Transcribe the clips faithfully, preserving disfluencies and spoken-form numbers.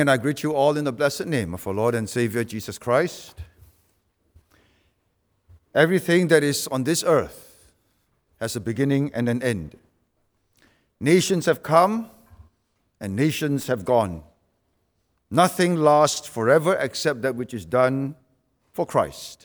And I greet you all in the blessed name of our Lord and Savior Jesus Christ. Everything that is on this earth has a beginning and an end. Nations have come and nations have gone. Nothing lasts forever except that which is done for Christ.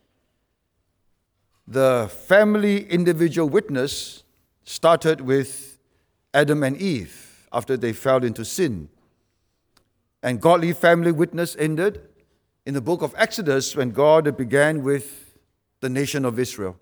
The family individual witness started with Adam and Eve after they fell into sin. And godly family witness ended in the book of Exodus when God began with the nation of Israel.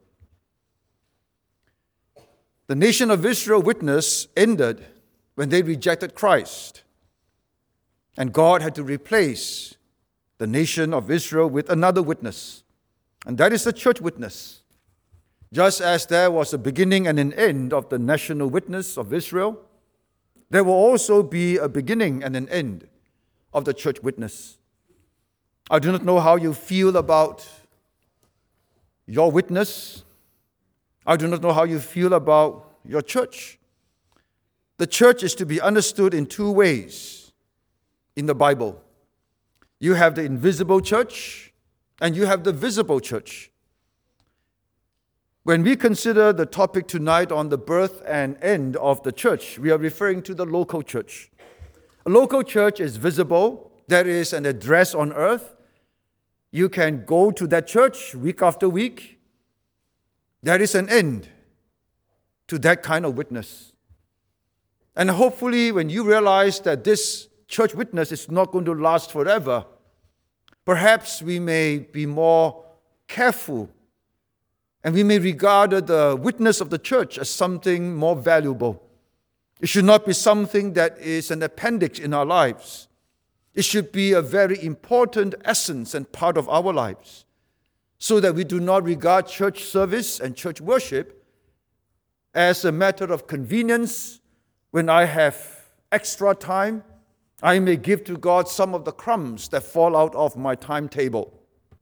The nation of Israel witness ended when they rejected Christ. And God had to replace the nation of Israel with another witness. And that is the church witness. Just as there was a beginning and an end of the national witness of Israel, there will also be a beginning and an end of the church witness. I do not know how you feel about your witness. I do not know how you feel about your church. The church is to be understood in two ways in the Bible. You have the invisible church and you have the visible church. When we consider the topic tonight on the birth and end of the church, we are referring to the local church. A local church is visible. There is an address on earth. You can go to that church week after week. There is an end to that kind of witness. And hopefully when you realize that this church witness is not going to last forever, perhaps we may be more careful and we may regard the witness of the church as something more valuable. It should not be something that is an appendix in our lives. It should be a very important essence and part of our lives, so that we do not regard church service and church worship as a matter of convenience. When I have extra time, I may give to God some of the crumbs that fall out of my timetable.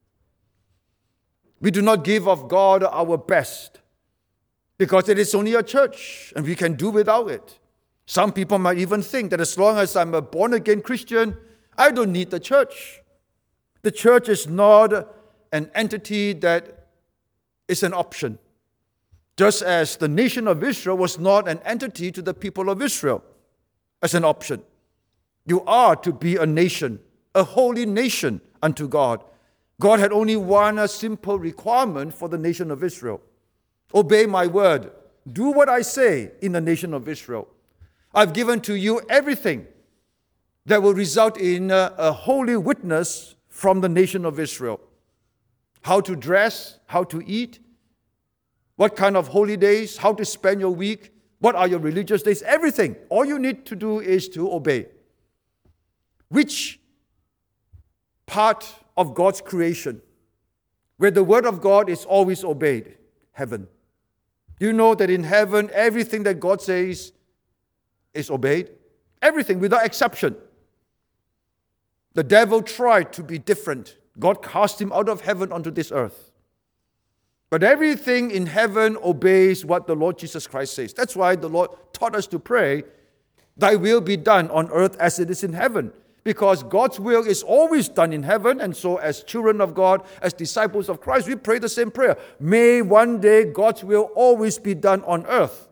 We do not give of God our best because it is only a church and we can do without it. Some people might even think that as long as I'm a born-again Christian, I don't need the church. The church is not an entity that is an option. Just as the nation of Israel was not an entity to the people of Israel as an option. You are to be a nation, a holy nation unto God. God had only one simple requirement for the nation of Israel. Obey my word. Do what I say in the nation of Israel. I've given to you everything that will result in a, a holy witness from the nation of Israel. How to dress, how to eat, what kind of holy days, how to spend your week, what are your religious days, everything. All you need to do is to obey. Which part of God's creation, where the word of God is always obeyed? Heaven. Do you know that in heaven, everything that God says is obeyed? Everything, without exception. The devil tried to be different. God cast him out of heaven onto this earth. But everything in heaven obeys what the Lord Jesus Christ says. That's why the Lord taught us to pray, thy will be done on earth as it is in heaven. Because God's will is always done in heaven, and so as children of God, as disciples of Christ, we pray the same prayer. May one day God's will always be done on earth.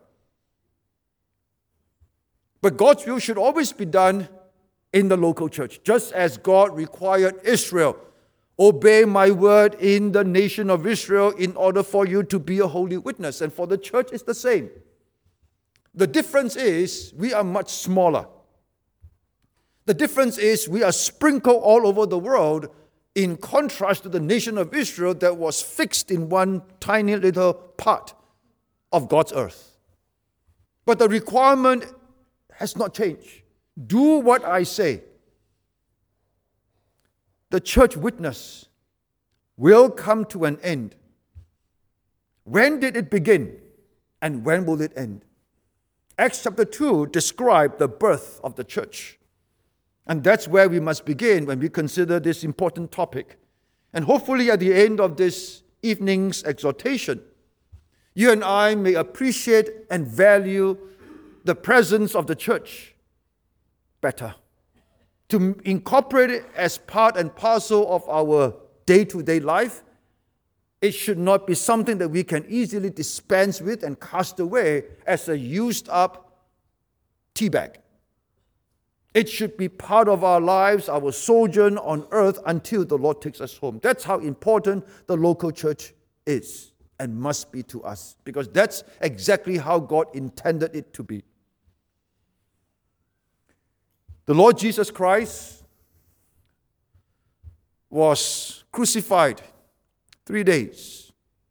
But God's will should always be done in the local church, just as God required Israel. Obey my word in the nation of Israel in order for you to be a holy witness. And for the church, it's the same. The difference is we are much smaller. The difference is we are sprinkled all over the world in contrast to the nation of Israel that was fixed in one tiny little part of God's earth. But the requirement has not changed. Do what I say. The church witness will come to an end. When did it begin? And when will it end? Acts chapter two describes the birth of the church. And that's where we must begin when we consider this important topic. And hopefully at the end of this evening's exhortation, you and I may appreciate and value the presence of the church better. to incorporate it as part and parcel of our day-to-day life, it should not be something that we can easily dispense with and cast away as a used-up tea bag. It should be part of our lives, our sojourn on earth until the Lord takes us home. That's how important the local church is and must be to us, because that's exactly how God intended it to be. The Lord Jesus Christ was crucified three days.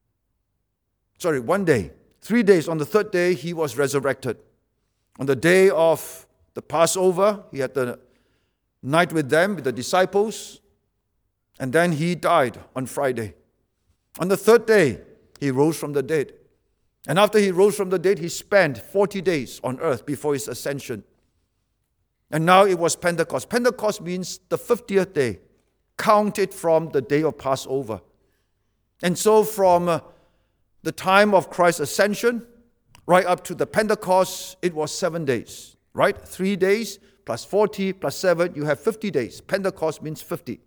Sorry, one day. Three days. On the third day, he was resurrected. On the day of the Passover, he had the night with them, with the disciples, and then he died on Friday. On the third day, he rose from the dead. And after he rose from the dead, he spent forty days on earth before his ascension. And now it was Pentecost. Pentecost means the fiftieth day, counted from the day of Passover. And so from uh, the time of Christ's ascension, right up to the Pentecost, it was seven days, right? Three days plus forty plus seven, you have fifty days. Pentecost means fifty.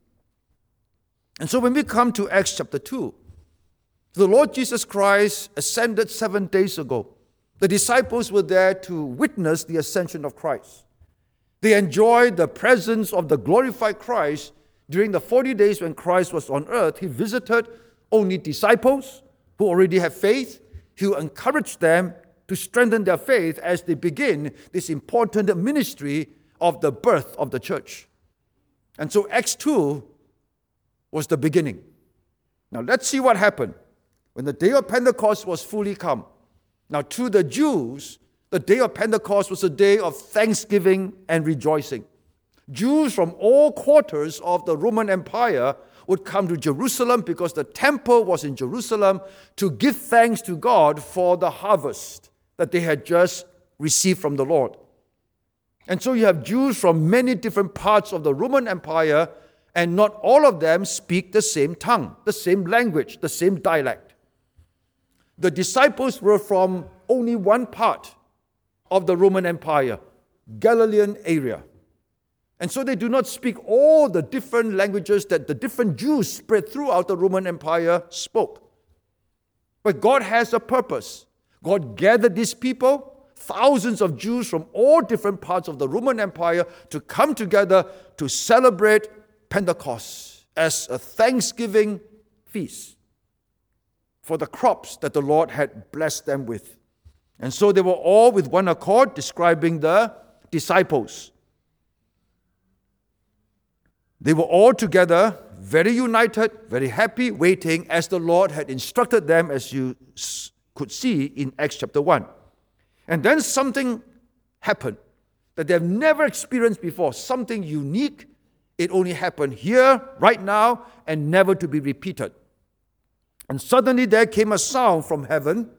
And so when we come to Acts chapter two, the Lord Jesus Christ ascended seven days ago. The disciples were there to witness the ascension of Christ. They enjoyed the presence of the glorified Christ during the forty days when Christ was on earth. He visited only disciples who already have faith. He encouraged them to strengthen their faith as they begin this important ministry of the birth of the church. And so Acts two was the beginning. Now let's see what happened when the day of Pentecost was fully come. Now to the Jews, the day of Pentecost was a day of thanksgiving and rejoicing. Jews from all quarters of the Roman Empire would come to Jerusalem because the temple was in Jerusalem to give thanks to God for the harvest that they had just received from the Lord. And so you have Jews from many different parts of the Roman Empire, and not all of them speak the same tongue, the same language, the same dialect. The disciples were from only one part of the Roman Empire, Galilean area. And so they do not speak all the different languages that the different Jews spread throughout the Roman Empire spoke. But God has a purpose. God gathered these people, thousands of Jews from all different parts of the Roman Empire, to come together to celebrate Pentecost as a thanksgiving feast for the crops that the Lord had blessed them with. And so they were all with one accord describing the disciples. They were all together, very united, very happy, waiting as the Lord had instructed them, as you could see in Acts chapter one. And then something happened that they have never experienced before, something unique. It only happened here, right now, and never to be repeated. And suddenly there came a sound from heaven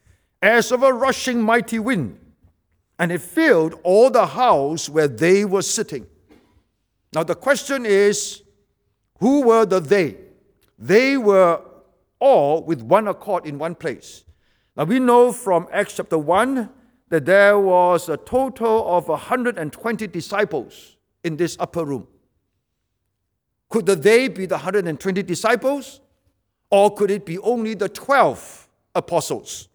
as of a rushing mighty wind, and it filled all the house where they were sitting. Now the question is, who were the they? They were all with one accord in one place. Now we know from Acts chapter one that there was a total of one hundred twenty disciples in this upper room. Could the they be the one hundred twenty disciples? Or could it be only the twelve apostles?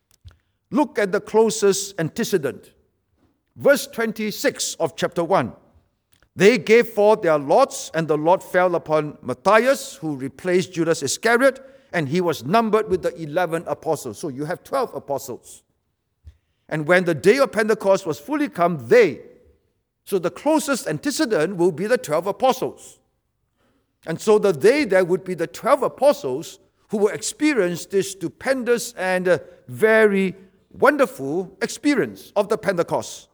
Look at the closest antecedent. Verse twenty-six of chapter one. They gave forth their lots, and the lot fell upon Matthias, who replaced Judas Iscariot, and he was numbered with the eleven apostles. So you have twelve apostles. And when the day of Pentecost was fully come, they, so the closest antecedent will be the twelve apostles. And so the they there would be the twelve apostles who will experience this stupendous and uh, very wonderful experience of the Pentecost.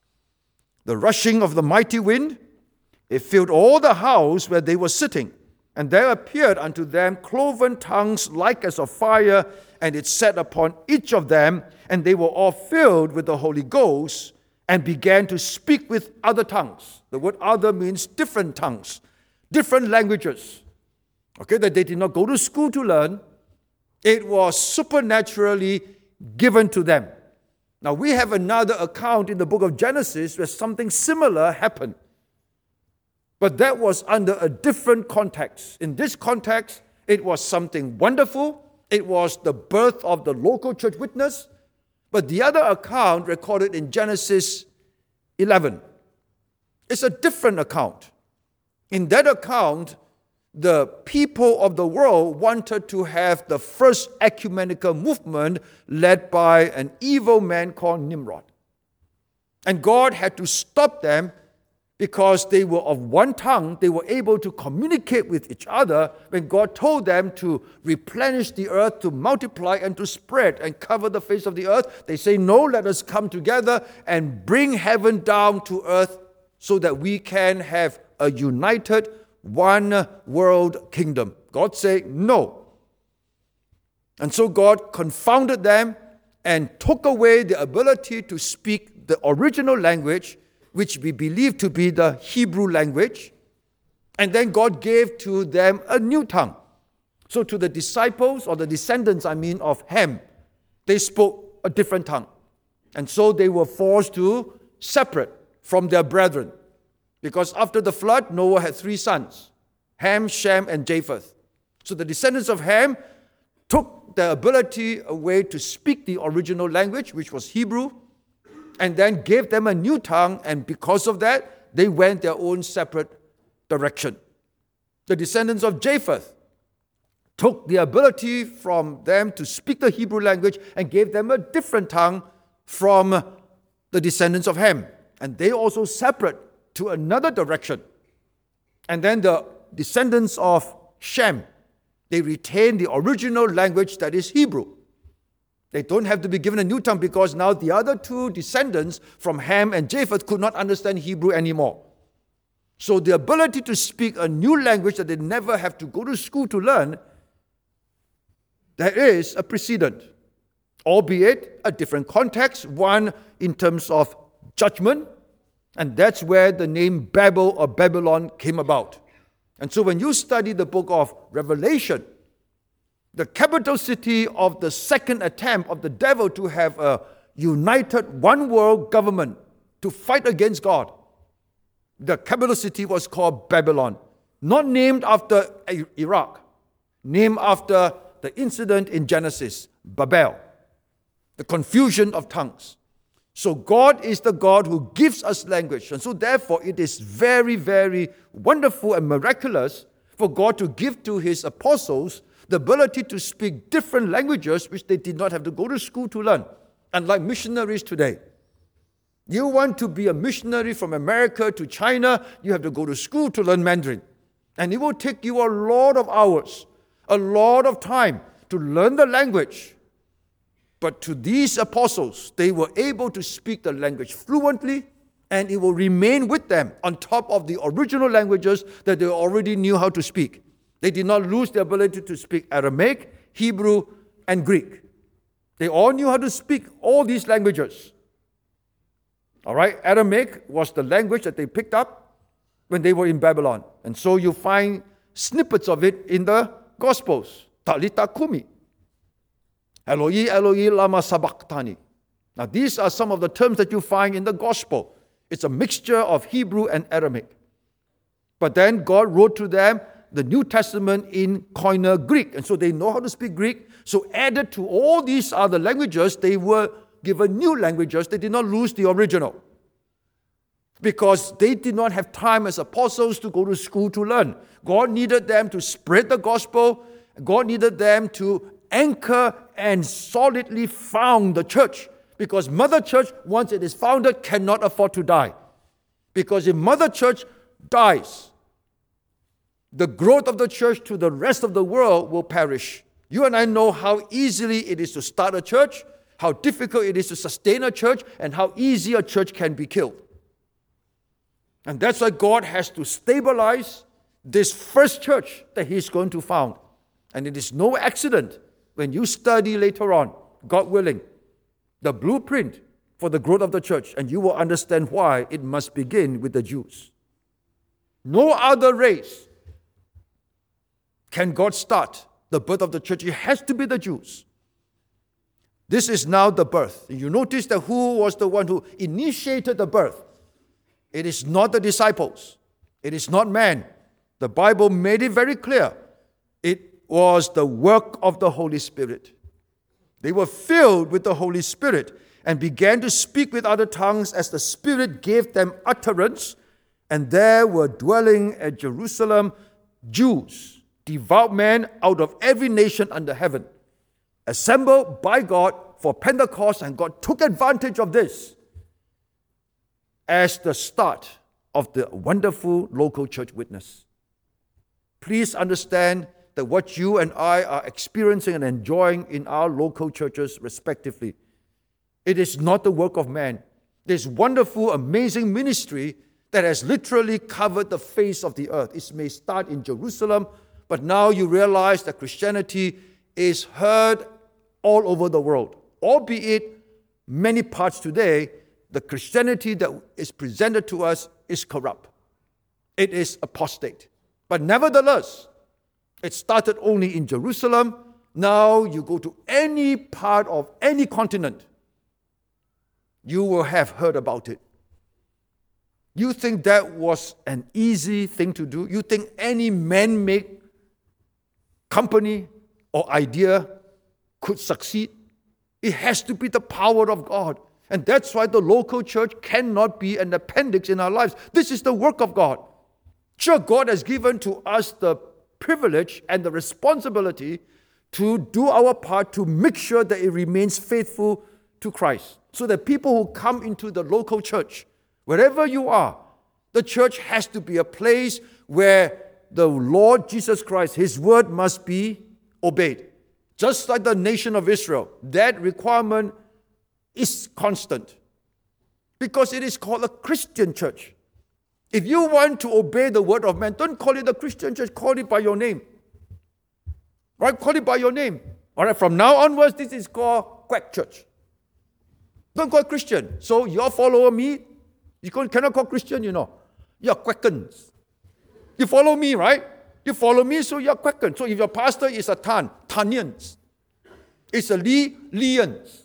The rushing of the mighty wind, it filled all the house where they were sitting. And there appeared unto them cloven tongues like as of fire, and it sat upon each of them, and they were all filled with the Holy Ghost, and began to speak with other tongues. The word other means different tongues, different languages. Okay, that they did not go to school to learn. It was supernaturally given to them. Now we have another account in the book of Genesis where something similar happened. But that was under a different context. In this context, it was something wonderful. It was the birth of the local church witness. But the other account recorded in Genesis eleven, it's a different account. In that account, the people of the world wanted to have the first ecumenical movement led by an evil man called Nimrod. And God had to stop them because they were of one tongue. They were able to communicate with each other when God told them to replenish the earth, to multiply and to spread and cover the face of the earth. They say, no, let us come together and bring heaven down to earth so that we can have a united one world kingdom. God said no. And so God confounded them and took away the ability to speak the original language, which we believe to be the Hebrew language. And then God gave to them a new tongue. So to the disciples, or the descendants, I mean, of Ham, they spoke a different tongue. And so they were forced to separate from their brethren. Because after the flood, Noah had three sons, Ham, Shem, and Japheth. So the descendants of Ham took the ability away to speak the original language, which was Hebrew, and then gave them a new tongue, and because of that, they went their own separate direction. The descendants of Japheth took the ability from them to speak the Hebrew language and gave them a different tongue from the descendants of Ham. And they also separate to another direction. And then the descendants of Shem, they retain the original language that is Hebrew. They don't have to be given a new tongue because now the other two descendants from Ham and Japheth could not understand Hebrew anymore. So the ability to speak a new language that they never have to go to school to learn, there is a precedent, albeit a different context, one in terms of judgment, and that's where the name Babel or Babylon came about. And so when you study the book of Revelation, the capital city of the second attempt of the devil to have a united one world government to fight against God, the capital city was called Babylon, not named after Iraq, named after the incident in Genesis, Babel, the confusion of tongues. So God is the God who gives us language. And so therefore it is very, very wonderful and miraculous for God to give to his apostles the ability to speak different languages which they did not have to go to school to learn, unlike missionaries today. You want to be a missionary from America to China, you have to go to school to learn Mandarin. And it will take you a lot of hours, a lot of time to learn the language. But to these apostles, they were able to speak the language fluently, and it will remain with them on top of the original languages that they already knew how to speak. They did not lose the ability to speak Aramaic, Hebrew, and Greek. They all knew how to speak all these languages. All right, Aramaic was the language that they picked up when they were in Babylon. And so you find snippets of it in the Gospels. Talita Kumi. Eloi, Eloi, lama sabachthani. Now these are some of the terms that you find in the Gospel. It's a mixture of Hebrew and Aramaic. But then God wrote to them the New Testament in Koine Greek. And so they know how to speak Greek. So added to all these other languages, they were given new languages. They did not lose the original. Because they did not have time as apostles to go to school to learn. God needed them to spread the gospel. God needed them to anchor and solidly found the church. Because Mother Church, once it is founded, cannot afford to die. Because if Mother Church dies, the growth of the church to the rest of the world will perish. You and I know how easily it is to start a church, how difficult it is to sustain a church, and how easy a church can be killed. And that's why God has to stabilize this first church that He's going to found. And it is no accident when you study later on, God willing, the blueprint for the growth of the church, and you will understand why it must begin with the Jews. No other race can God start the birth of the church. It has to be the Jews. This is now the birth. You notice that who was the one who initiated the birth? It is not the disciples. It is not man. The Bible made it very clear. It was the work of the Holy Spirit. They were filled with the Holy Spirit and began to speak with other tongues as the Spirit gave them utterance. And there were dwelling at Jerusalem Jews, devout men out of every nation under heaven, assembled by God for Pentecost, and God took advantage of this as the start of the wonderful local church witness. Please understand that what you and I are experiencing and enjoying in our local churches respectively, it is not the work of man. This wonderful, amazing ministry that has literally covered the face of the earth. It may start in Jerusalem, but now you realize that Christianity is heard all over the world. Albeit many parts today, the Christianity that is presented to us is corrupt. It is apostate. But nevertheless, it started only in Jerusalem. Now you go to any part of any continent, you will have heard about it. You think that was an easy thing to do? You think any man-made company or idea could succeed? It has to be the power of God. And that's why the local church cannot be an appendix in our lives. This is the work of God. Sure, God has given to us the privilege and the responsibility to do our part to make sure that it remains faithful to Christ. So that people who come into the local church, wherever you are, the church has to be a place where the Lord Jesus Christ, His word must be obeyed. Just like the nation of Israel, that requirement is constant. Because it is called a Christian church. If you want to obey the word of man, don't call it a Christian church, call it by your name. Right? Call it by your name. All right, from now onwards, this is called quack church. Don't call it Christian. So you follow me, you cannot call Christian, you know. You're quackens. You follow me, right? You follow me, so you're quackens. So if your pastor is a Tan, Tanians. It's a Lee, Leans.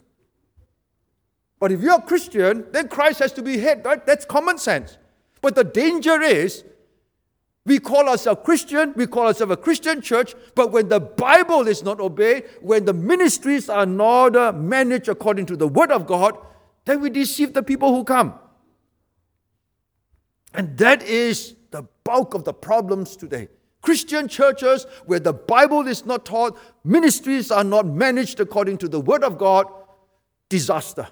But if you're a Christian, then Christ has to be head, right? That's common sense. But the danger is, we call ourselves Christian, we call ourselves a Christian church, but when the Bible is not obeyed, when the ministries are not uh, managed according to the Word of God, then we deceive the people who come. And that is the bulk of the problems today. Christian churches where the Bible is not taught, ministries are not managed according to the Word of God, disaster.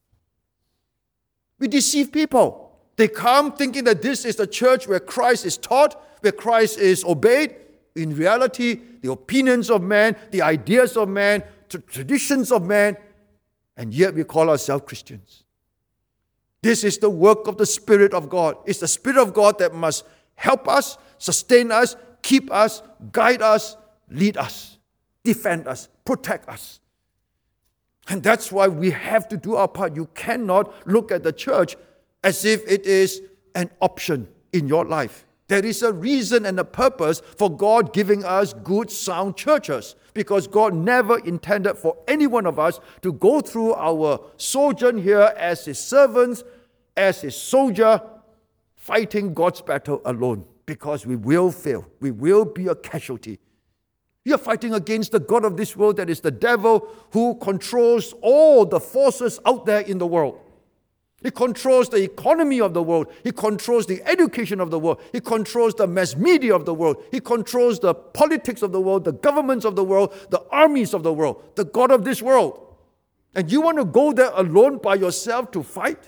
We deceive people. They come thinking that this is the church where Christ is taught, where Christ is obeyed. In reality, the opinions of man, the ideas of man, the traditions of man, and yet we call ourselves Christians. This is the work of the Spirit of God. It's the Spirit of God that must help us, sustain us, keep us, guide us, lead us, defend us, protect us. And that's why we have to do our part. You cannot look at the church as if it is an option in your life. There is a reason and a purpose for God giving us good, sound churches, because God never intended for any one of us to go through our sojourn here as His servants, as His soldier, fighting God's battle alone, because we will fail. We will be a casualty. We are fighting against the God of this world, that is the devil, who controls all the forces out there in the world. He controls the economy of the world. He controls the education of the world. He controls the mass media of the world. He controls the politics of the world, the governments of the world, the armies of the world, the God of this world. And you want to go there alone by yourself to fight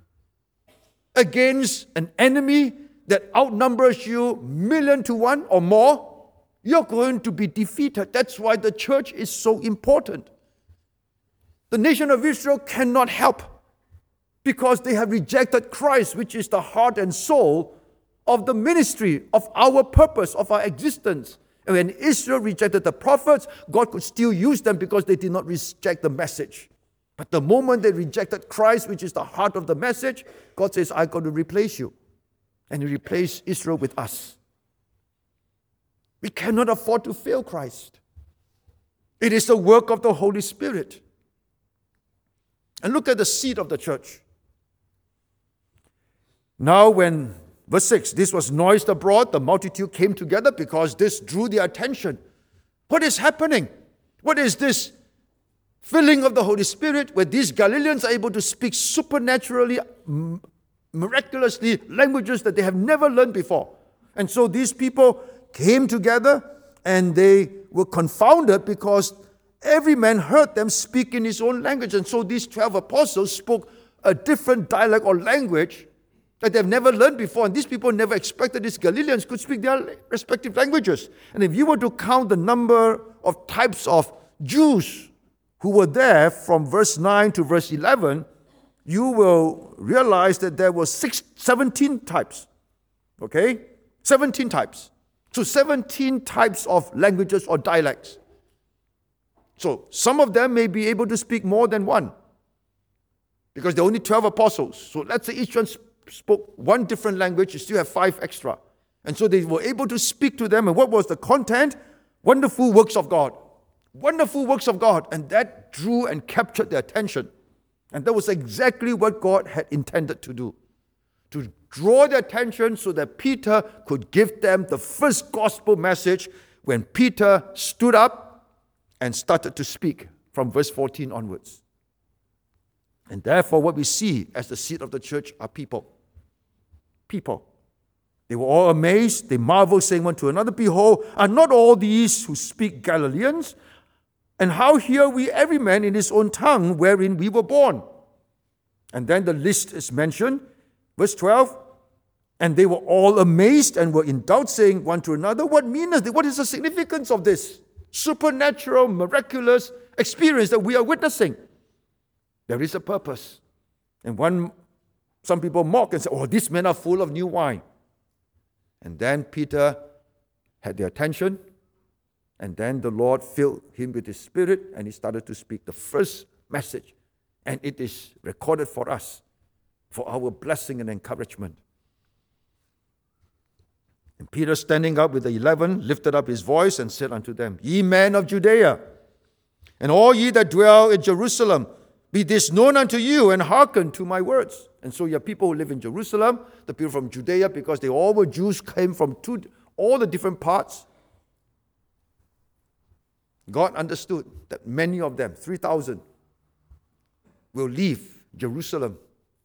against an enemy that outnumbers you million to one or more? You're going to be defeated. That's why the church is so important. The nation of Israel cannot help, because they have rejected Christ, which is the heart and soul of the ministry, of our purpose, of our existence. And when Israel rejected the prophets, God could still use them because they did not reject the message. But the moment they rejected Christ, which is the heart of the message, God says, I'm going to replace you. And He replaced Israel with us. We cannot afford to fail Christ. It is the work of the Holy Spirit. And look at the seat of the church. Now when Verse six, this was noised abroad. The multitude came together because this drew their attention. What is happening? What is this filling of the Holy Spirit where these Galileans are able to speak supernaturally, miraculously, languages that they have never learned before? And so these people came together and they were confounded because every man heard them speak in his own language. And so these twelve apostles spoke a different dialect or language that they've never learned before. And these people never expected these Galileans could speak their respective languages. And if you were to count the number of types of Jews who were there from verse nine to verse eleven, you will realize that there were six, seventeen types. Okay? seventeen types. So seventeen types of languages or dialects. So some of them may be able to speak more than one, because there are only twelve apostles. So let's say each one spoke one different language, you still have five extra. And so they were able to speak to them. And what was the content? Wonderful works of God. Wonderful works of God. And that drew and captured their attention. And that was exactly what God had intended to do. To draw their attention so that Peter could give them the first gospel message when Peter stood up and started to speak from verse fourteen onwards. And therefore, what we see as the seed of the church are people. People. They were all amazed. They marveled, saying one to another, "Behold, are not all these who speak Galileans? And how hear we every man in his own tongue wherein we were born?" And then the list is mentioned. Verse twelve, and they were all amazed and were in doubt, saying one to another, "What meaneth this? What is the significance of this supernatural, miraculous experience that we are witnessing?" There is a purpose. And one, some people mock and say, "Oh, these men are full of new wine." And then Peter had their attention, and then the Lord filled him with His Spirit, and he started to speak the first message. And it is recorded for us, for our blessing and encouragement. And Peter, standing up with the eleven, lifted up his voice and said unto them, "Ye men of Judea, and all ye that dwell in Jerusalem, be this known unto you, and hearken to my words." And so you have people who live in Jerusalem, the people from Judea, because they all were Jews, came from two, all the different parts. God understood that many of them, three thousand, will leave Jerusalem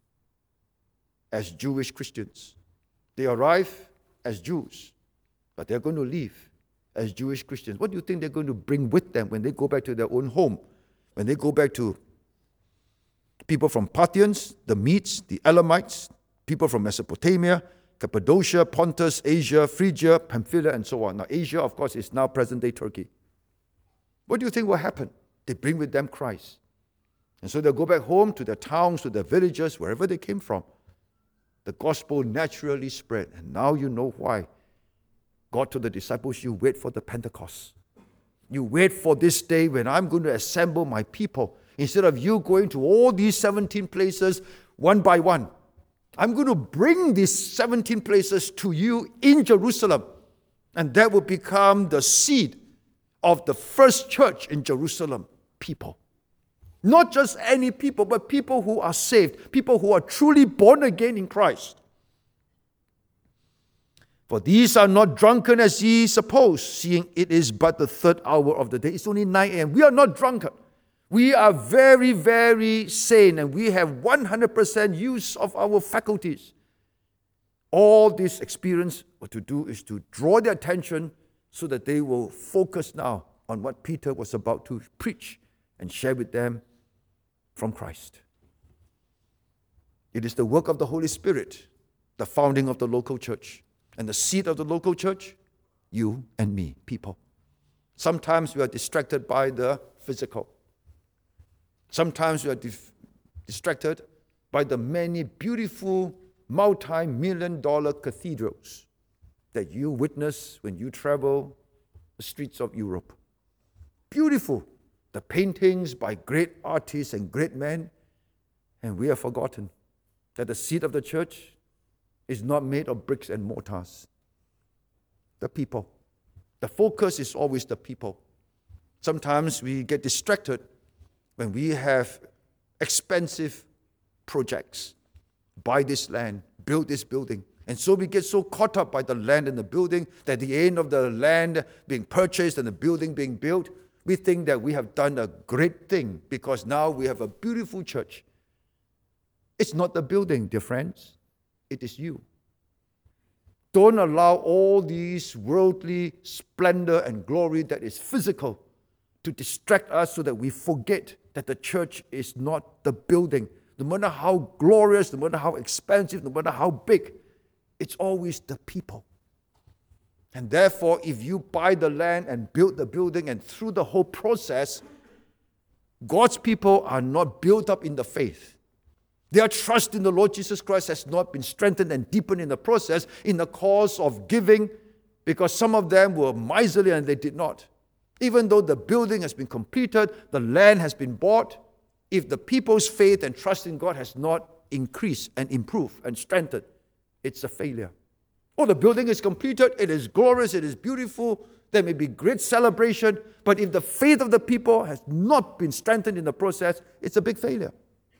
as Jewish Christians. They arrive as Jews, but they're going to leave as Jewish Christians. What do you think they're going to bring with them when they go back to their own home? When they go back to people from Parthians, the Medes, the Elamites, people from Mesopotamia, Cappadocia, Pontus, Asia, Phrygia, Pamphylia, and so on. Now, Asia, of course, is now present-day Turkey. What do you think will happen? They bring with them Christ. And so they'll go back home to their towns, to their villages, wherever they came from. The gospel naturally spread. And now you know why God told the disciples, "You wait for the Pentecost. You wait for this day when I'm going to assemble my people. Instead of you going to all these seventeen places one by one, I'm going to bring these seventeen places to you in Jerusalem." And that will become the seed of the first church in Jerusalem, people. Not just any people, but people who are saved, people who are truly born again in Christ. "For these are not drunken as ye suppose, seeing it is but the third hour of the day." It's only nine a.m. We are not drunken. We are very, very sane, and we have one hundred percent use of our faculties. All this experience, what to do is to draw their attention so that they will focus now on what Peter was about to preach and share with them from Christ. It is the work of the Holy Spirit, the founding of the local church. And the seed of the local church, you and me, people. Sometimes we are distracted by the physical. Sometimes we are dif- distracted by the many beautiful multi-million dollar cathedrals that you witness when you travel the streets of Europe. Beautiful. The paintings by great artists and great men. And we have forgotten that the seed of the church is not made of bricks and mortars. The people. The focus is always the people. Sometimes we get distracted when we have expensive projects. Buy this land, build this building, And so we get so caught up by the land and the building that at the end of the land being purchased and the building being built, we think that we have done a great thing because now we have a beautiful church. It's not the building, dear friends. It is you. Don't allow all these worldly splendor and glory that is physical to distract us so that we forget that the church is not the building. No matter how glorious, no matter how expensive, no matter how big, it's always the people. And therefore, if you buy the land and build the building, and through the whole process, God's people are not built up in the faith. Their trust in the Lord Jesus Christ has not been strengthened and deepened in the process in the cause of giving, because some of them were miserly and they did not. Even though the building has been completed, the land has been bought, if the people's faith and trust in God has not increased and improved and strengthened, it's a failure. Oh, the building is completed, it is glorious, it is beautiful, there may be great celebration, but if the faith of the people has not been strengthened in the process, it's a big failure.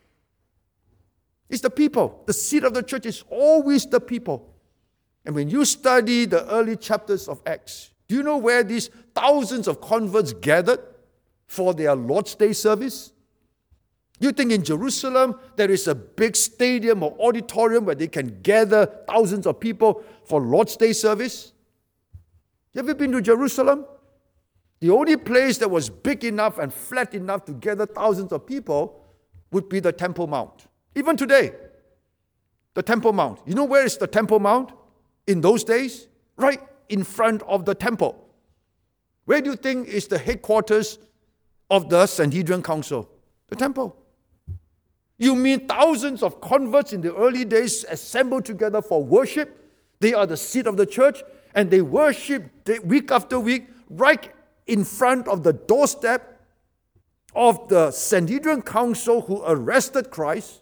It's the people. The seat of the church is always the people. And when you study the early chapters of Acts, do you know where these thousands of converts gathered for their Lord's Day service? You think in Jerusalem there is a big stadium or auditorium where they can gather thousands of people for Lord's Day service? Have you been to Jerusalem? The only place that was big enough and flat enough to gather thousands of people would be the Temple Mount. Even today, the Temple Mount. You know where is the Temple Mount in those days? Right in front of the temple. Where do you think is the headquarters of the Sanhedrin Council? The temple. You mean thousands of converts in the early days assembled together for worship? They are the seat of the church, and they worship week after week right in front of the doorstep of the Sanhedrin Council, who arrested Christ,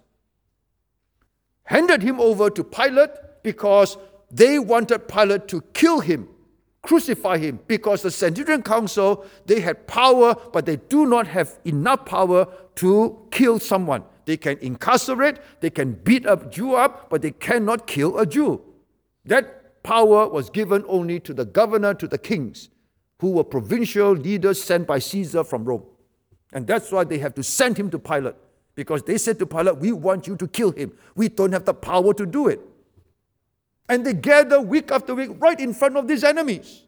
handed him over to Pilate because they wanted Pilate to kill him, crucify him, because the Sanhedrin Council, they had power, but they do not have enough power to kill someone. They can incarcerate, they can beat a Jew up, but they cannot kill a Jew. That power was given only to the governor, to the kings, who were provincial leaders sent by Caesar from Rome. And that's why they have to send him to Pilate, because they said to Pilate, we want you to kill him. We don't have the power to do it. And they gather week after week right in front of these enemies.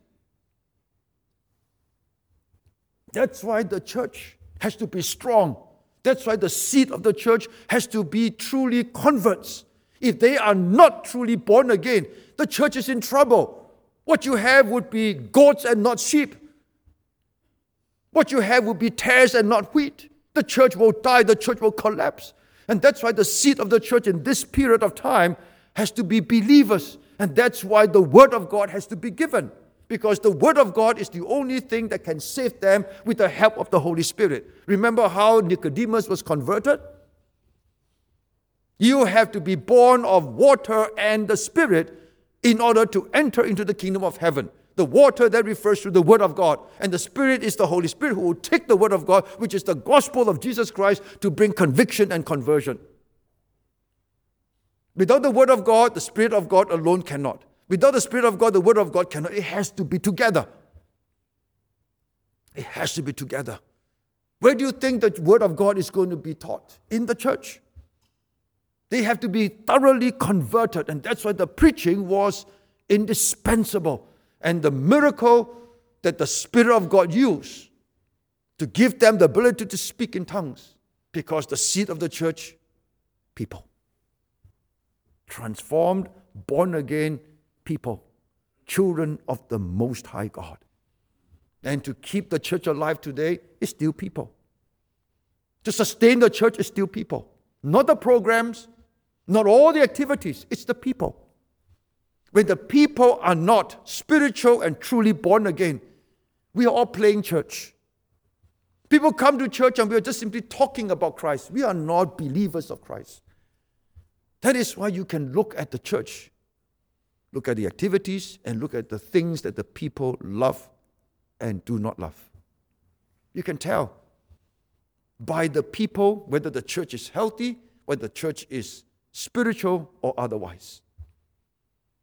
That's why the church has to be strong. That's why the seat of the church has to be truly converts. If they are not truly born again, the church is in trouble. What you have would be goats and not sheep. What you have would be tares and not wheat. The church will die, the church will collapse. And that's why the seat of the church in this period of time has to be believers. And that's why the Word of God has to be given. Because the Word of God is the only thing that can save them with the help of the Holy Spirit. Remember how Nicodemus was converted? You have to be born of water and the Spirit in order to enter into the kingdom of heaven. The water that refers to the Word of God. And the Spirit is the Holy Spirit who will take the Word of God, which is the gospel of Jesus Christ, to bring conviction and conversion. Without the Word of God, the Spirit of God alone cannot. Without the Spirit of God, the Word of God cannot. It has to be together. It has to be together. Where do you think the Word of God is going to be taught? In the church. They have to be thoroughly converted, and that's why the preaching was indispensable. And the miracle that the Spirit of God used to give them the ability to speak in tongues, because the seat of the church, people. Transformed, born again people, children of the Most High God. And to keep the church alive today is still people. To sustain the church is still people. Not the programs, not all the activities, it's the people. When the people are not spiritual and truly born again, we are all playing church. People come to church and we are just simply talking about Christ. We are not believers of Christ. That is why you can look at the church, look at the activities, and look at the things that the people love and do not love. You can tell by the people whether the church is healthy, whether the church is spiritual or otherwise.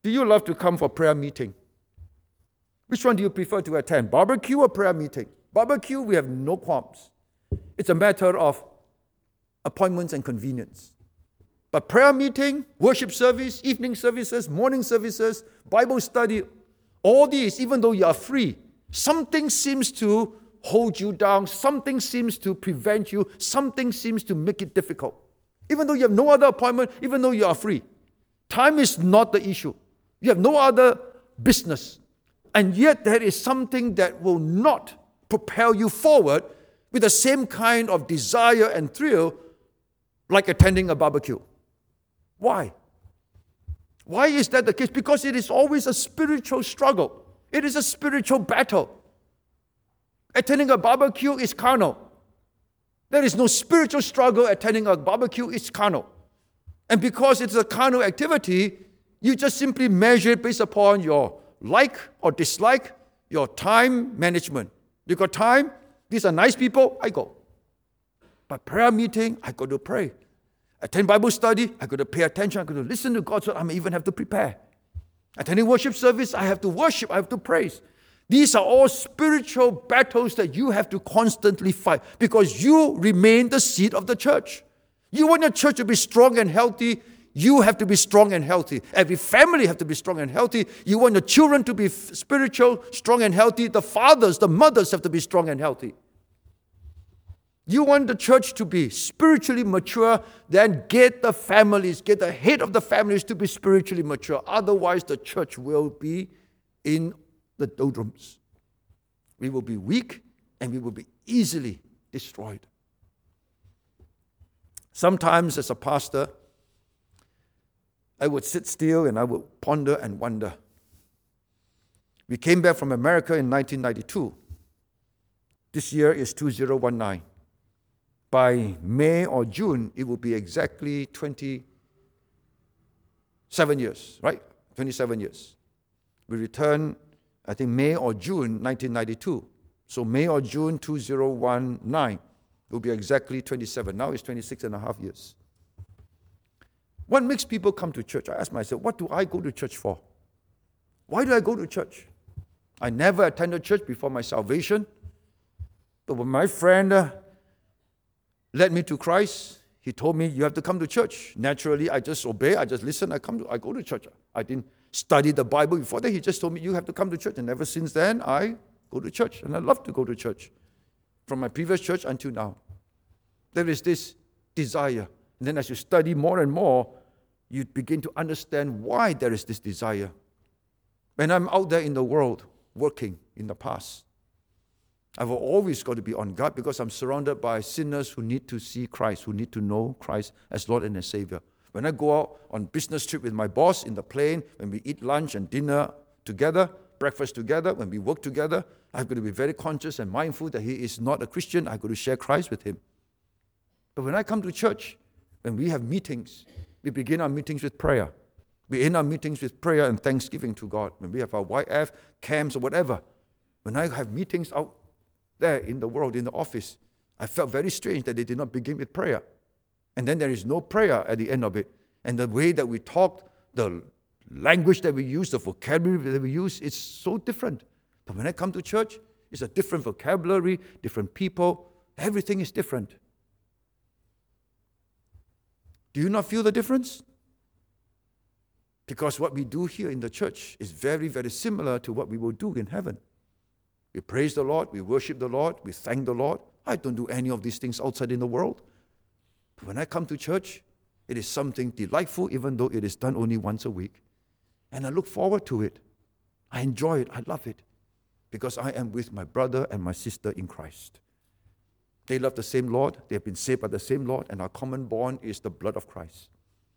do you love to come for prayer meeting? Which one do you prefer to attend? Barbecue or prayer meeting? Barbecue, we have no qualms. It's a matter of appointments and convenience. But prayer meeting, worship service, evening services, morning services, Bible study, all these, even though you are free, something seems to hold you down, something seems to prevent you, something seems to make it difficult. Even though you have no other appointment, even though you are free. Time is not the issue. You have no other business. And yet there is something that will not propel you forward with the same kind of desire and thrill like attending a barbecue. Why? Why is that the case? Because it is always a spiritual struggle. It is a spiritual battle. Attending a barbecue is carnal. There is no spiritual struggle. Attending a barbecue is carnal. And because it's a carnal activity, you just simply measure it based upon your like or dislike, your time management. You got time? These are nice people, I go. But prayer meeting, I got to pray. Attend Bible study, I got to pay attention, I got to listen to God's word, I may even have to prepare. Attending worship service, I have to worship, I have to praise. These are all spiritual battles that you have to constantly fight because you remain the seed of the church. You want your church to be strong and healthy, you have to be strong and healthy. Every family have to be strong and healthy. You want your children to be spiritual, strong and healthy. The fathers, the mothers have to be strong and healthy. You want the church to be spiritually mature, then get the families, get the head of the families to be spiritually mature. Otherwise, the church will be in the doldrums. We will be weak and we will be easily destroyed. Sometimes as a pastor, I would sit still and I would ponder and wonder. We came back from America in nineteen ninety-two. This year is two thousand nineteen. By May or June, it will be exactly twenty-seven years, right? twenty-seven years. We returned, I think, May or June nineteen ninety-two. So May or June two thousand nineteen will be exactly twenty-seven. Now it's twenty-six and a half years. What makes people come to church? I ask myself, what do I go to church for? Why do I go to church? I never attended church before my salvation. But when my friend uh, led me to Christ, he told me, you have to come to church. Naturally, I just obey, I just listen, I come to, I go to church. I didn't study the Bible before that. He just told me, you have to come to church. And ever since then, I go to church. And I love to go to church. From my previous church until now. There is this desire. And then as you study more and more, you begin to understand why there is this desire. When I'm out there in the world, working in the past, I've always got to be on guard because I'm surrounded by sinners who need to see Christ, who need to know Christ as Lord and as Savior. When I go out on business trip with my boss in the plane, when we eat lunch and dinner together, breakfast together, when we work together, I've got to be very conscious and mindful that he is not a Christian. I've got to share Christ with him. But when I come to church, when we have meetings, we begin our meetings with prayer. We end our meetings with prayer and thanksgiving to God. When we have our Y F, camps or whatever, when I have meetings out there in the world, in the office, I felt very strange that they did not begin with prayer. And then there is no prayer at the end of it. And the way that we talk, the language that we use, the vocabulary that we use, it's so different. But when I come to church, it's a different vocabulary, different people. Everything is different. Do you not feel the difference? Because what we do here in the church is very, very similar to what we will do in heaven. We praise the Lord, we worship the Lord, we thank the Lord. I don't do any of these things outside in the world. But when I come to church, it is something delightful, even though it is done only once a week. And I look forward to it. I enjoy it, I love it. Because I am with my brother and my sister in Christ. They love the same Lord, they have been saved by the same Lord, and our common bond is the blood of Christ.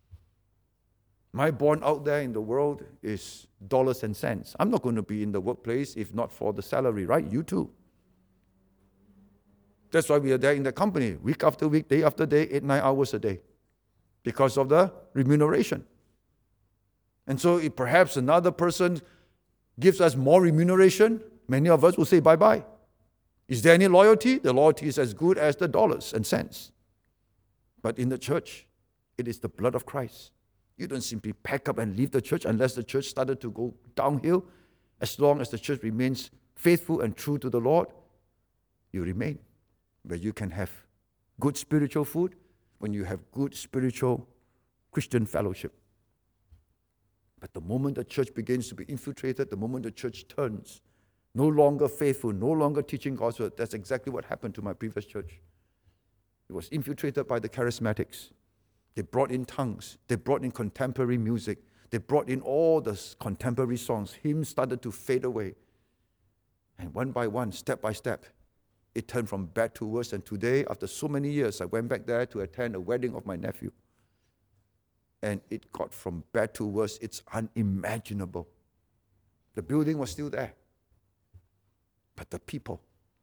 My bond out there in the world is dollars and cents. I'm not going to be in the workplace if not for the salary, right? You too. That's why we are there in the company, week after week, day after day, eight, nine hours a day, because of the remuneration. And so if perhaps another person gives us more remuneration, many of us will say bye-bye. Is there any loyalty? The loyalty is as good as the dollars and cents. But in the church, it is the blood of Christ. You don't simply pack up and leave the church unless the church started to go downhill. As long as the church remains faithful and true to the Lord, you remain, where you can have good spiritual food, when you have good spiritual Christian fellowship. But the moment the church begins to be infiltrated, the moment the church turns, no longer faithful, no longer teaching God's word, that's exactly what happened to my previous church. It was infiltrated by the charismatics. They brought in tongues. They brought in contemporary music. They brought in all the contemporary songs. Hymns started to fade away. And one by one, step by step, it turned from bad to worse. And today, after so many years, I went back there to attend a wedding of my nephew. And it got from bad to worse. It's unimaginable. The building was still there. But the people,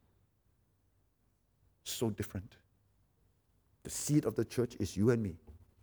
so different. The seed of the church is you and me.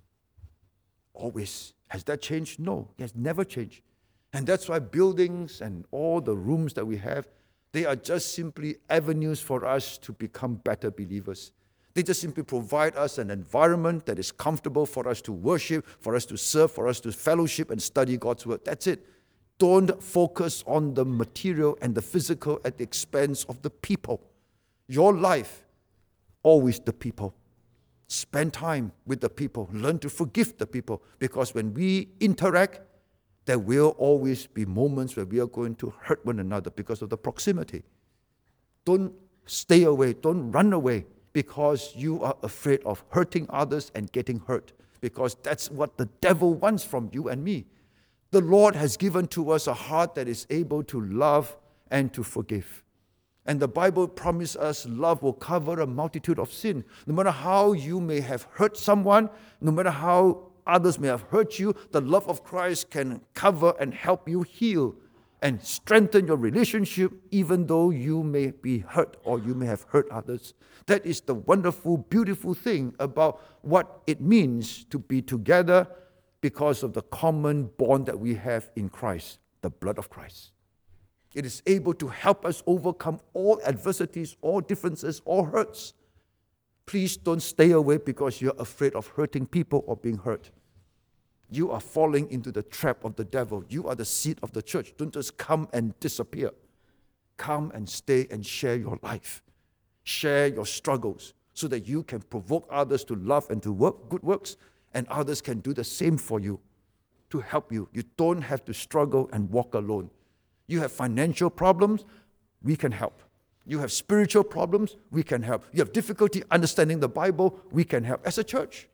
Always. Has that changed? No, it has never changed. And that's why buildings and all the rooms that we have, they are just simply avenues for us to become better believers. They just simply provide us an environment that is comfortable for us to worship, for us to serve, for us to fellowship and study God's word. That's it. Don't focus on the material and the physical at the expense of the people. Your life, always the people. Spend time with the people. Learn to forgive the people. Because when we interact, there will always be moments where we are going to hurt one another because of the proximity. Don't stay away. Don't run away because you are afraid of hurting others and getting hurt. Because that's what the devil wants from you and me. The Lord has given to us a heart that is able to love and to forgive. And the Bible promises us love will cover a multitude of sin. No matter how you may have hurt someone, no matter how others may have hurt you, the love of Christ can cover and help you heal and strengthen your relationship even though you may be hurt or you may have hurt others. That is the wonderful, beautiful thing about what it means to be together because of the common bond that we have in Christ, the blood of Christ. It is able to help us overcome all adversities, all differences, all hurts. Please don't stay away because you're afraid of hurting people or being hurt. You are falling into the trap of the devil. You are the seed of the church. Don't just come and disappear. Come and stay and share your life. Share your struggles so that you can provoke others to love and to work good works, and others can do the same for you to help you. You don't have to struggle and walk alone. You have financial problems, we can help. You have spiritual problems, we can help. You have difficulty understanding the Bible, we can help. As a church,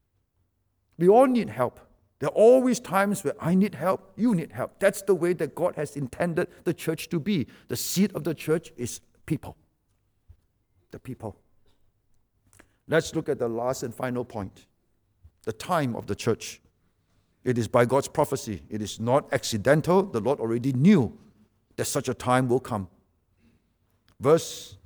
we all need help. There are always times where I need help, you need help. That's the way that God has intended the church to be. The seed of the church is people. The people. Let's look at the last and final point. The time of the church. It is by God's prophecy. It is not accidental. The Lord already knew that such a time will come. Verse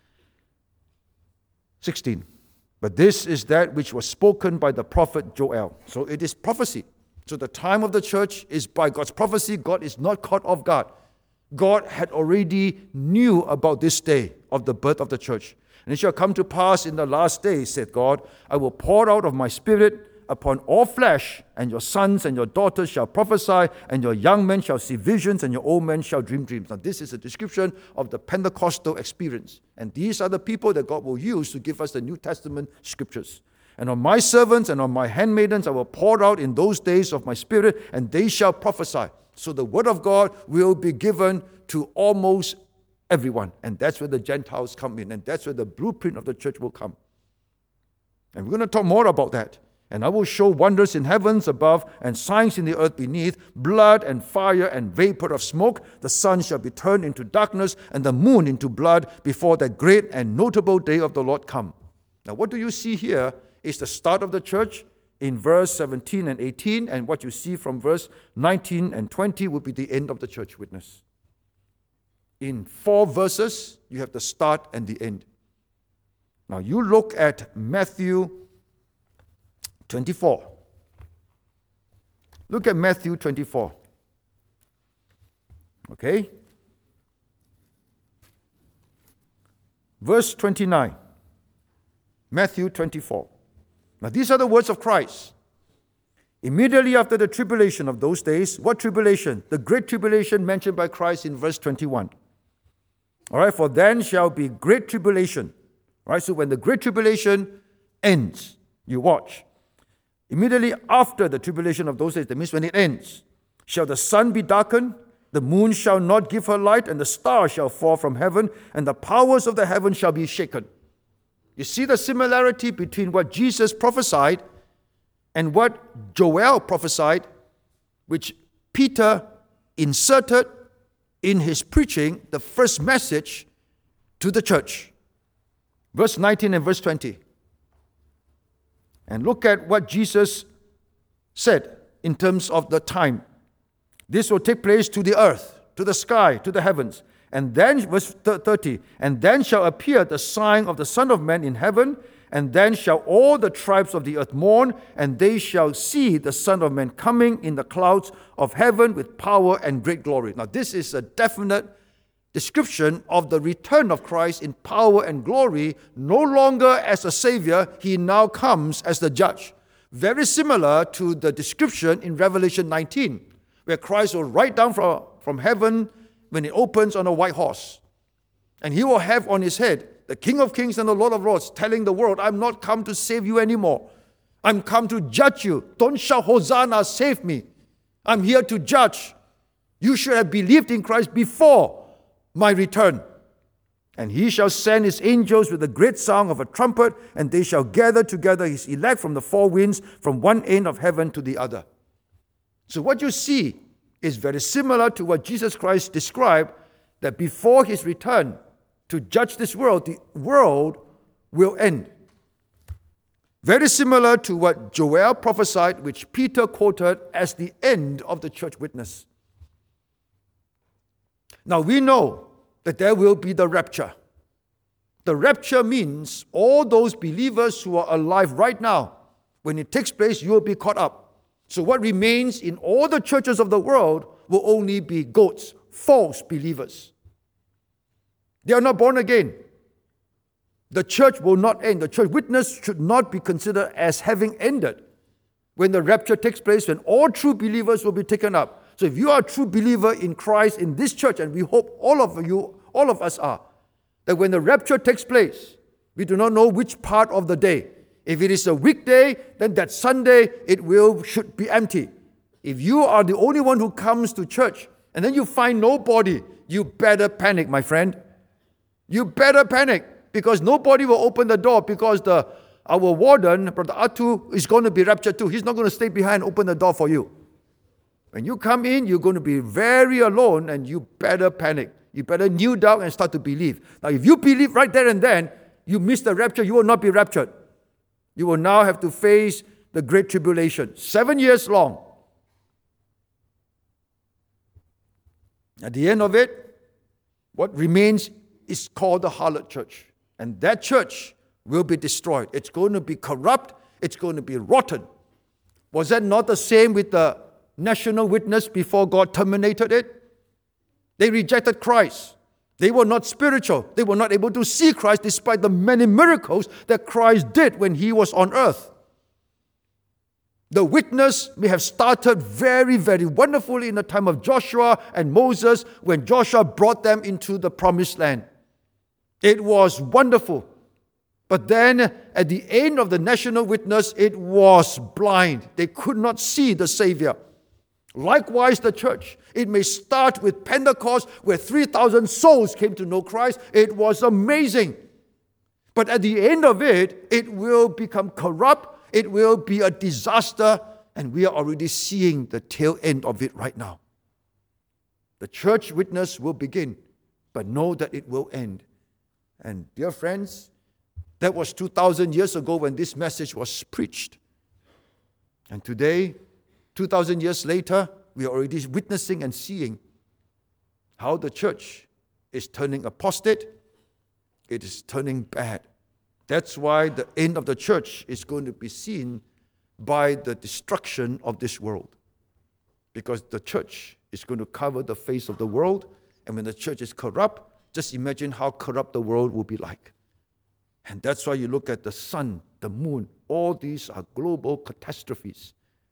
sixteen. But this is that which was spoken by the prophet Joel. So it is prophecy. So the time of the church is by God's prophecy. God is not caught off guard. God had already knew about this day of the birth of the church. And it shall come to pass in the last days, said God, I will pour out of my spirit upon all flesh, and your sons and your daughters shall prophesy, and your young men shall see visions, and your old men shall dream dreams. Now this is a description of the Pentecostal experience. And these are the people that God will use to give us the New Testament scriptures. And on my servants and on my handmaidens I will pour out in those days of my spirit, and they shall prophesy. So the word of God will be given to almost everyone. And that's where the Gentiles come in. And that's where the blueprint of the church will come. And we're going to talk more about that. And I will show wonders in heavens above and signs in the earth beneath, blood and fire and vapor of smoke. The sun shall be turned into darkness and the moon into blood before the great and notable day of the Lord come. Now what do you see here is the start of the church in verse seventeen and eighteen, and what you see from verse nineteen and twenty will be the end of the church witness. In four verses, you have the start and the end. Now you look at Matthew twenty-four. Look at Matthew twenty-four. Okay? Verse twenty-nine. Matthew twenty-four. Now these are the words of Christ. Immediately after the tribulation of those days, what tribulation? The great tribulation mentioned by Christ in verse twenty-one. All right, for then shall be great tribulation. All right, so when the great tribulation ends, you watch. Immediately after the tribulation of those days, that means when it ends, shall the sun be darkened, the moon shall not give her light, and the stars shall fall from heaven, and the powers of the heaven shall be shaken. You see the similarity between what Jesus prophesied and what Joel prophesied, which Peter inserted in his preaching, the first message to the church. Verse nineteen and verse twenty. And look at what Jesus said in terms of the time. This will take place to the earth, to the sky, to the heavens. And then, verse thirty, and then shall appear the sign of the Son of Man in heaven, and then shall all the tribes of the earth mourn, and they shall see the Son of Man coming in the clouds of heaven with power and great glory. Now, this is a definite description of the return of Christ in power and glory, no longer as a Savior, he now comes as the judge. Very similar to the description in Revelation nineteen, where Christ will ride down from, from heaven when it opens on a white horse. And he will have on his head the King of Kings and the Lord of Lords, telling the world, I'm not come to save you anymore. I'm come to judge you. Don't shout, Hosanna, save me. I'm here to judge. You should have believed in Christ before my return. And he shall send his angels with a great sound of a trumpet, and they shall gather together his elect from the four winds, from one end of heaven to the other. So what you see is very similar to what Jesus Christ described, that before his return to judge this world, the world will end. Very similar to what Joel prophesied, which Peter quoted as the end of the church witness. Now we know that there will be the rapture. The rapture means all those believers who are alive right now, when it takes place, you will be caught up. So what remains in all the churches of the world will only be goats, false believers. They are not born again. The church will not end. The church witness should not be considered as having ended when the rapture takes place, when all true believers will be taken up. So if you are a true believer in Christ in this church, and we hope all of you, all of us are, that when the rapture takes place, we do not know which part of the day. If it is a weekday, then that Sunday it will should be empty. If you are the only one who comes to church and then you find nobody, you better panic, my friend. You better panic, because nobody will open the door, because the our warden, Brother Atu, is going to be raptured too. He's not going to stay behind and open the door for you. When you come in, you're going to be very alone, and you better panic. You better kneel down and start to believe. Now, if you believe right there and then, you miss the rapture, you will not be raptured. You will now have to face the great tribulation. Seven years long. At the end of it, what remains is called the harlot church. And that church will be destroyed. It's going to be corrupt. It's going to be rotten. Was that not the same with the national witness before God terminated it? They rejected Christ. They were not spiritual. They were not able to see Christ despite the many miracles that Christ did when he was on earth. The witness may have started very, very wonderfully in the time of Joshua and Moses, when Joshua brought them into the promised land. It was wonderful. But then at the end of the national witness, it was blind. They could not see the Savior. Likewise, the church. It may start with Pentecost, where three thousand souls came to know Christ. It was amazing. But at the end of it, it will become corrupt. It will be a disaster. And we are already seeing the tail end of it right now. The church witness will begin, but know that it will end. And dear friends, that was two thousand years ago when this message was preached. And today, two thousand years later, we are already witnessing and seeing how the church is turning apostate. It is turning bad. That's why the end of the church is going to be seen by the destruction of this world. Because the church is going to cover the face of the world. And when the church is corrupt, just imagine how corrupt the world will be like. And that's why you look at the sun, the moon, all these are global catastrophes.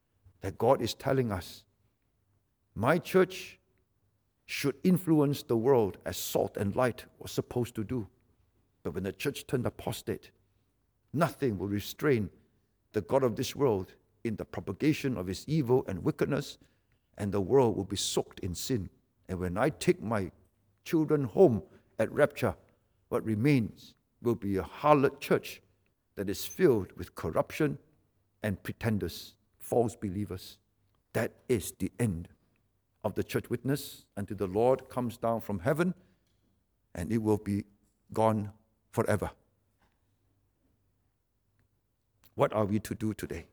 that God is telling us, my church should influence the world as salt and light was supposed to do. But when the church turned apostate, nothing will restrain the God of this world in the propagation of his evil and wickedness, and the world will be soaked in sin. And when I take my children home at rapture, what remains will be a harlot church that is filled with corruption and pretenders, false believers. That is the end of the church witness until the Lord comes down from heaven, and it will be gone forever. What are we to do today?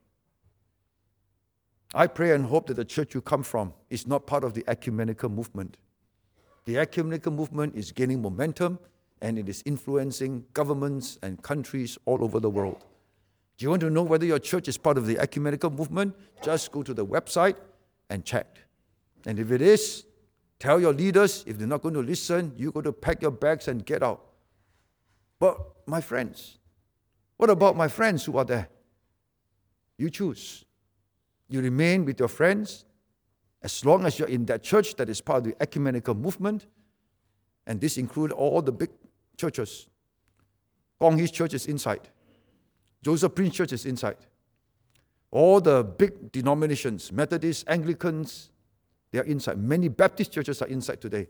I pray and hope that the church you come from is not part of the ecumenical movement. The ecumenical movement is gaining momentum, and it is influencing governments and countries all over the world. Do you want to know whether your church is part of the ecumenical movement? Just go to the website and check. And if it is, tell your leaders, if they're not going to listen, you got to pack your bags and get out. But my friends, what about my friends who are there? You choose. You remain with your friends as long as you're in that church that is part of the ecumenical movement. And this includes all the big churches. Kong His Church is inside. Joseph Prince Church is inside. All the big denominations, Methodists, Anglicans, they are inside. Many Baptist churches are inside today.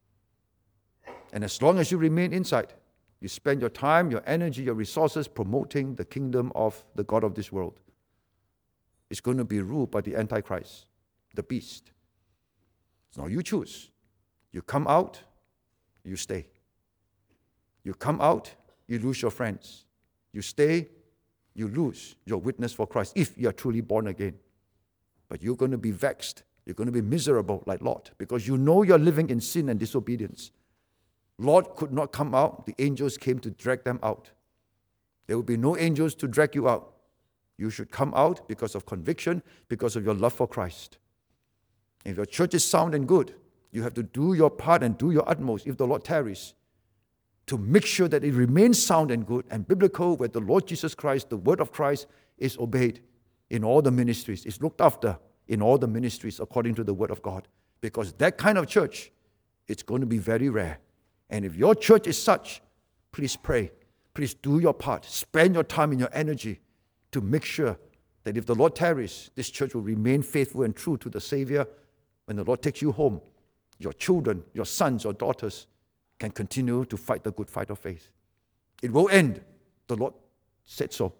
And as long as you remain inside, you spend your time, your energy, your resources promoting the kingdom of the God of this world. It's going to be ruled by the Antichrist, the beast. So now you choose. You come out, you stay. You come out, you lose your friends. You stay, you lose your witness for Christ, if you are truly born again. But you're going to be vexed. You're going to be miserable like Lot, because you know you're living in sin and disobedience. Lot could not come out. The angels came to drag them out. There will be no angels to drag you out. You should come out because of conviction, because of your love for Christ. If your church is sound and good, you have to do your part and do your utmost, if the Lord tarries, to make sure that it remains sound and good and biblical, where the Lord Jesus Christ, the word of Christ, is obeyed in all the ministries, is looked after in all the ministries according to the word of God. Because that kind of church, it's going to be very rare. And if your church is such, please pray. Please do your part. Spend your time and your energy to make sure that if the Lord tarries, this church will remain faithful and true to the Savior. When the Lord takes you home, your children, your sons or daughters can continue to fight the good fight of faith. It will end. The Lord said so.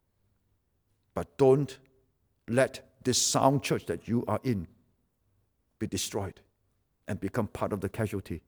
But don't let this sound church that you are in be destroyed and become part of the casualty.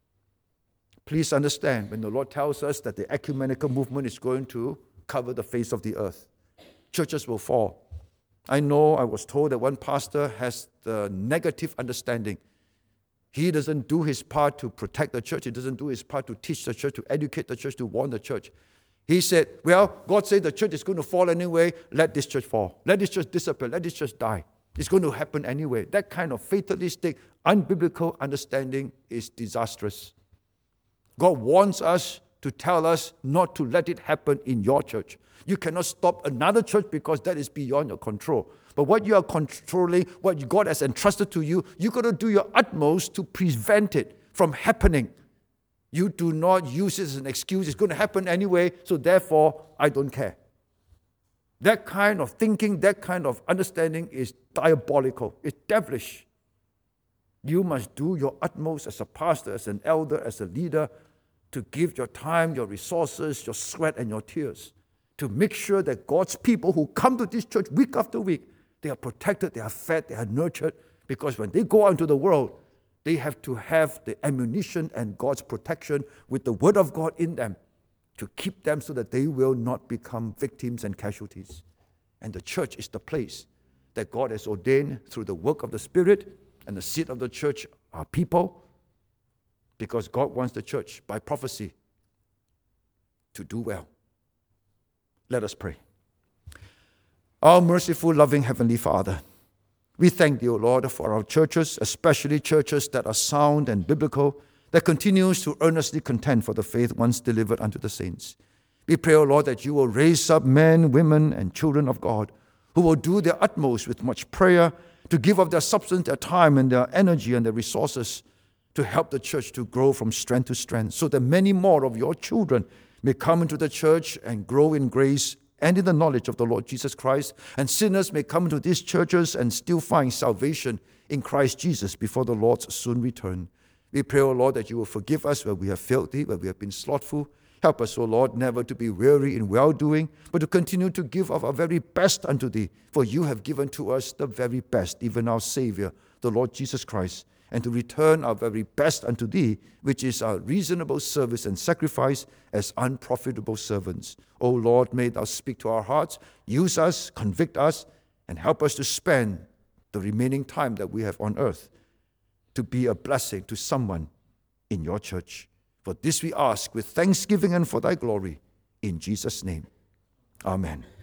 Please understand, when the Lord tells us that the ecumenical movement is going to cover the face of the earth, churches will fall. I know I was told that one pastor has the negative understanding. He doesn't do his part to protect the church. He doesn't do his part to teach the church, to educate the church, to warn the church. He said, well, God said the church is going to fall anyway. Let this church fall. Let this church disappear. Let this church die. It's going to happen anyway. That kind of fatalistic, unbiblical understanding is disastrous. God wants us to tell us not to let it happen in your church. You cannot stop another church because that is beyond your control. But what you are controlling, what God has entrusted to you, you've got to do your utmost to prevent it from happening. You do not use it as an excuse. It's going to happen anyway, so therefore, I don't care. That kind of thinking, that kind of understanding is diabolical. It's devilish. You must do your utmost as a pastor, as an elder, as a leader, to give your time, your resources, your sweat, and your tears to make sure that God's people who come to this church week after week, they are protected, they are fed, they are nurtured, because when they go out into the world, they have to have the ammunition and God's protection with the word of God in them to keep them so that they will not become victims and casualties. And the church is the place that God has ordained through the work of the Spirit, and the seat of the church are people, because God wants the church, by prophecy, to do well. Let us pray. Our merciful, loving Heavenly Father, we thank Thee, O Lord, for our churches, especially churches that are sound and biblical, that continues to earnestly contend for the faith once delivered unto the saints. We pray, O Lord, that You will raise up men, women, and children of God who will do their utmost with much prayer to give of their substance, their time, and their energy and their resources to help the church to grow from strength to strength, so that many more of your children may come into the church and grow in grace and in the knowledge of the Lord Jesus Christ, and sinners may come into these churches and still find salvation in Christ Jesus before the Lord's soon return. We pray, O Lord, that you will forgive us where we have failed thee, where we have been slothful. Help us, O Lord, never to be weary in well-doing, but to continue to give of our very best unto thee, for you have given to us the very best, even our Savior, the Lord Jesus Christ, and to return our very best unto thee, which is our reasonable service and sacrifice as unprofitable servants. O Lord, may thou speak to our hearts, use us, convict us, and help us to spend the remaining time that we have on earth to be a blessing to someone in your church. For this we ask with thanksgiving and for thy glory, in Jesus' name. Amen.